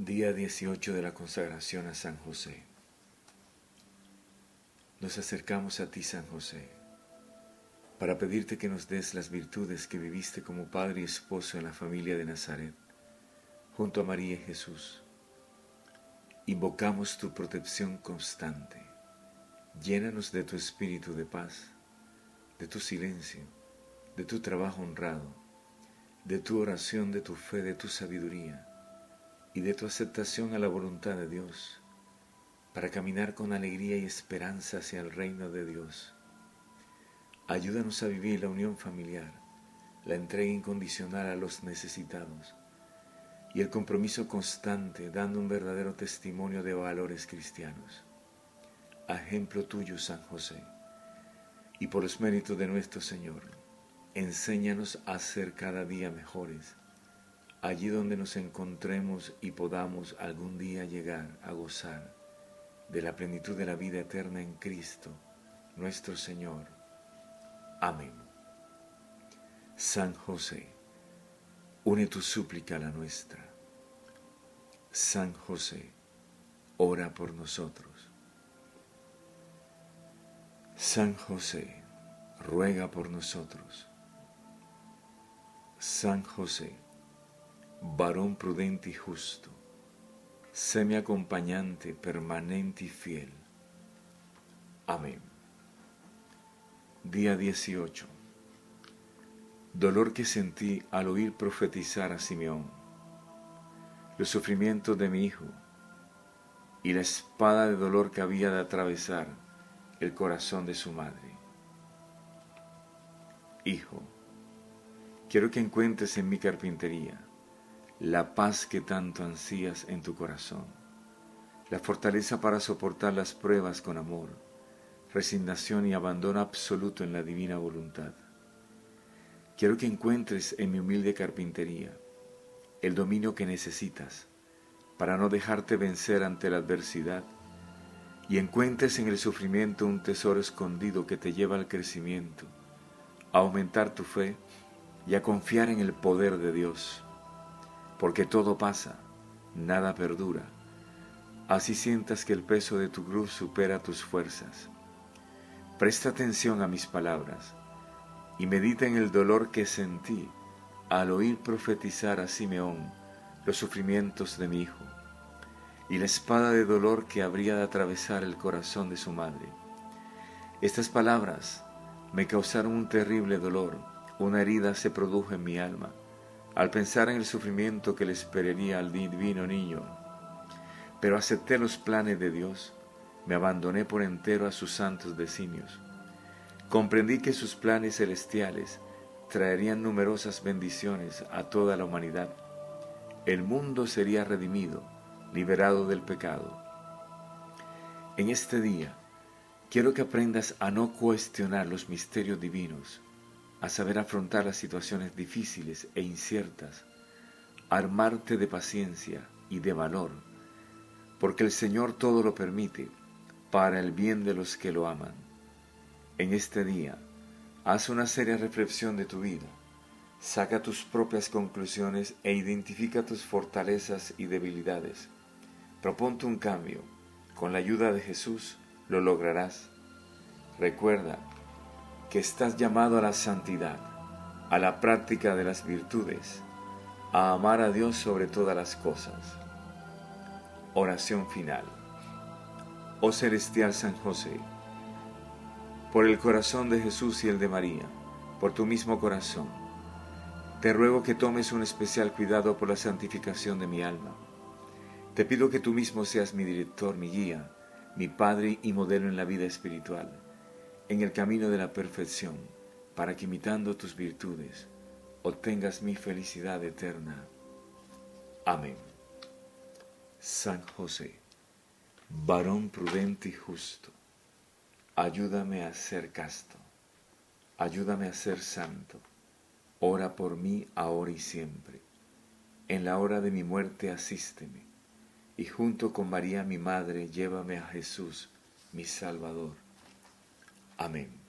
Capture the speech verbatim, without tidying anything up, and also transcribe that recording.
Día dieciocho de la consagración a San José. Nos acercamos a ti, San José, para pedirte que nos des las virtudes que viviste como padre y esposo en la familia de Nazaret, junto a María y Jesús. Invocamos tu protección constante. Llénanos de tu espíritu de paz, de tu silencio, de tu trabajo honrado, de tu oración, de tu fe, de tu sabiduría y de tu aceptación a la voluntad de Dios, para caminar con alegría y esperanza hacia el reino de Dios. Ayúdanos a vivir la unión familiar, la entrega incondicional a los necesitados y el compromiso constante, dando un verdadero testimonio de valores cristianos. A ejemplo tuyo, San José, y por los méritos de nuestro Señor, enséñanos a ser cada día mejores, allí donde nos encontremos y podamos algún día llegar a gozar de la plenitud de la vida eterna en Cristo, nuestro Señor. Amén. San José, une tu súplica a la nuestra. San José, ora por nosotros. San José, ruega por nosotros. San José, varón prudente y justo, sé mi acompañante permanente y fiel. Amén. Día dieciocho. Dolor que sentí al oír profetizar a Simeón, los sufrimientos de mi hijo y la espada de dolor que había de atravesar el corazón de su madre. Hijo, quiero que encuentres en mi carpintería la paz que tanto ansías en tu corazón, la fortaleza para soportar las pruebas con amor, resignación y abandono absoluto en la divina voluntad. Quiero que encuentres en mi humilde carpintería el dominio que necesitas para no dejarte vencer ante la adversidad y encuentres en el sufrimiento un tesoro escondido que te lleva al crecimiento, a aumentar tu fe y a confiar en el poder de Dios. Porque todo pasa, nada perdura. Así sientas que el peso de tu cruz supera tus fuerzas. Presta atención a mis palabras y medita en el dolor que sentí al oír profetizar a Simeón los sufrimientos de mi hijo y la espada de dolor que habría de atravesar el corazón de su madre. Estas palabras me causaron un terrible dolor, una herida se produjo en mi alma al pensar en el sufrimiento que le esperaría al divino niño. Pero acepté los planes de Dios, me abandoné por entero a sus santos designios. Comprendí que sus planes celestiales traerían numerosas bendiciones a toda la humanidad. El mundo sería redimido, liberado del pecado. En este día, quiero que aprendas a no cuestionar los misterios divinos, a saber afrontar las situaciones difíciles e inciertas, a armarte de paciencia y de valor, porque el Señor todo lo permite para el bien de los que lo aman. En este día, haz una seria reflexión de tu vida, saca tus propias conclusiones e identifica tus fortalezas y debilidades. Proponte un cambio, con la ayuda de Jesús lo lograrás. Recuerda que estás llamado a la santidad, a la práctica de las virtudes, a amar a Dios sobre todas las cosas. Oración final. Oh celestial San José, por el corazón de Jesús y el de María, por tu mismo corazón, te ruego que tomes un especial cuidado por la santificación de mi alma. Te pido que tú mismo seas mi director, mi guía, mi Padre y modelo en la vida espiritual, en el camino de la perfección, para que imitando tus virtudes, obtengas mi felicidad eterna. Amén. San José, varón prudente y justo, ayúdame a ser casto, ayúdame a ser santo, ora por mí ahora y siempre. En la hora de mi muerte asísteme, y junto con María mi Madre llévame a Jesús, mi Salvador. Amén.